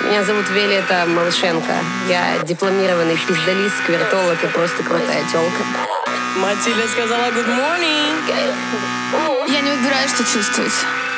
Меня зовут Виолетта Малышенко. Я дипломированный пиздолист, сквертолог и просто крутая тёлка. Матильда сказала good morning. Я не выбираю, что чувствовать.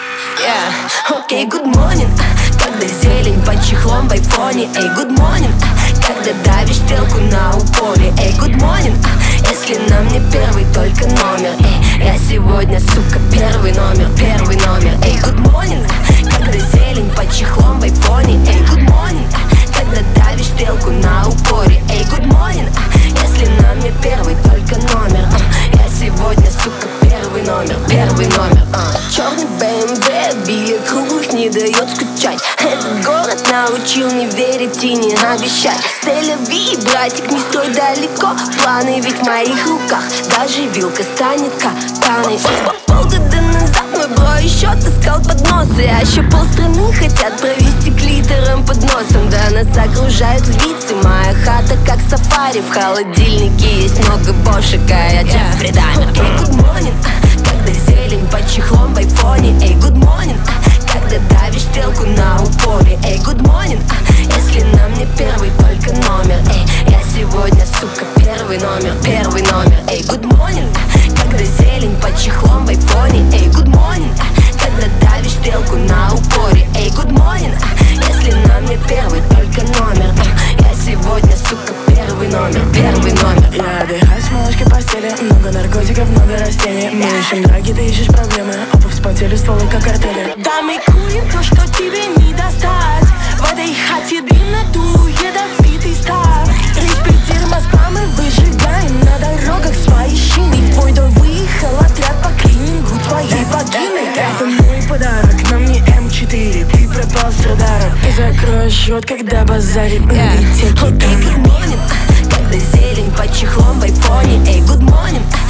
Окей, good morning. Когда зелень под чехлом в айфоне. Эй, good morning. Когда давишь стрелку на упоре. Эй, good morning. Если на мне первый только номер. Эй, я сегодня, сука, первый номер. Эй, good morning. Когда зелень под чехлом в айфоне. Эй, good morning. Когда давишь стрелку на упоре. Эй, good morning. Если на мне первый только номер. Я сегодня, сука, первый номер. Черный BMW, билет круглых не дает скучать. Этот город научил не верить и не обещать. Селяви, братик, не стой далеко. Планы ведь в моих руках. Даже вилка станет катаной. Полгода назад мой бро еще таскал подносы. А еще полстраны хотят провести клитором под носом. Да нас окружают львицы. Моя хата как сафари. В холодильнике есть много бошек, а я Джеффри Даммер. Эй, good morning. Когда зелень под чехлом в айфоне. Эй, good morning. Когда давишь стрелку на упоре. Эй, good morning. Если на мне первый только номер. Эй, я сегодня, сука, первый номер. Эй, good morning. Когда зелень под чехлом в айфоне. Эй, good morning. Когда давишь стрелку на упоре. Эй, good morning. Если на мне первый только номер. Я сегодня, сука, первый номер. Я отдыхаю с малышкой в постели. Много наркотиков, много растений. Мы ищем драки, ты ищешь проблемы. Оба вспотели, стволы как картели. Да мы курим то, что тебе не достать. В этой хате дым надует ядовитый стар. Респектир Москва, мы выжигаем на дорогах свои шины. В твой дом выехал отряд по клинингу твоей вагины. Это мой подарок, на мне М4. Ты пропал с радаров. И закрою счет, когда базарит на Окей, good morning. Когда зелень под чехлом в айфоне. Эй, good morning.